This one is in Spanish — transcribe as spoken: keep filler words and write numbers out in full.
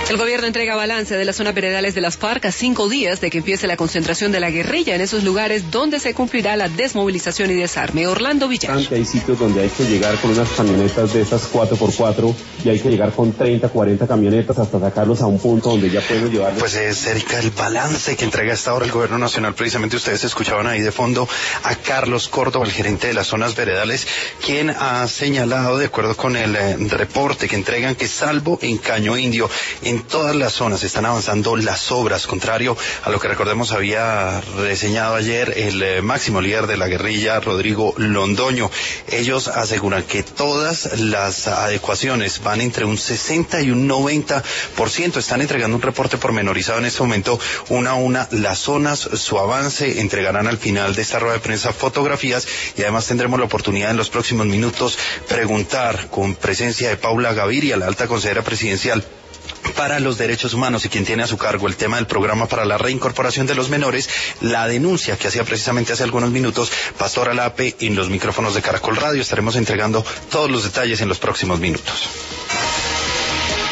El gobierno entrega balance de las zonas veredales de las FARC a cinco días de que empiece la concentración de la guerrilla en esos lugares donde se cumplirá la desmovilización y desarme. Orlando Villar. Hay sitios donde hay que llegar con unas camionetas de esas cuatro por cuatro y hay que llegar con treinta, cuarenta camionetas hasta sacarlos a un punto donde ya podemos llevarlos. Pues es, Erika, el balance que entrega hasta ahora el gobierno nacional. Precisamente ustedes escuchaban ahí de fondo a Carlos Córdoba, el gerente de las zonas veredales, quien ha señalado, de acuerdo con el eh, reporte que entregan, que salvo en Caño Indio, en todas las zonas están avanzando las obras, contrario a lo que recordemos había reseñado ayer el eh, máximo líder de la guerrilla, Rodrigo Londoño. Ellos aseguran que todas las adecuaciones van entre un sesenta y un noventa por ciento. Están entregando un reporte pormenorizado en este momento, una a una, las zonas, su avance. Entregarán al final de esta rueda de prensa fotografías y además tendremos la oportunidad en los próximos minutos preguntar con presencia de Paula Gaviria, la alta consejera presidencial para los derechos humanos y quien tiene a su cargo el tema del programa para la reincorporación de los menores, la denuncia que hacía precisamente hace algunos minutos Pastor Alape en los micrófonos de Caracol Radio. Estaremos entregando todos los detalles en los próximos minutos.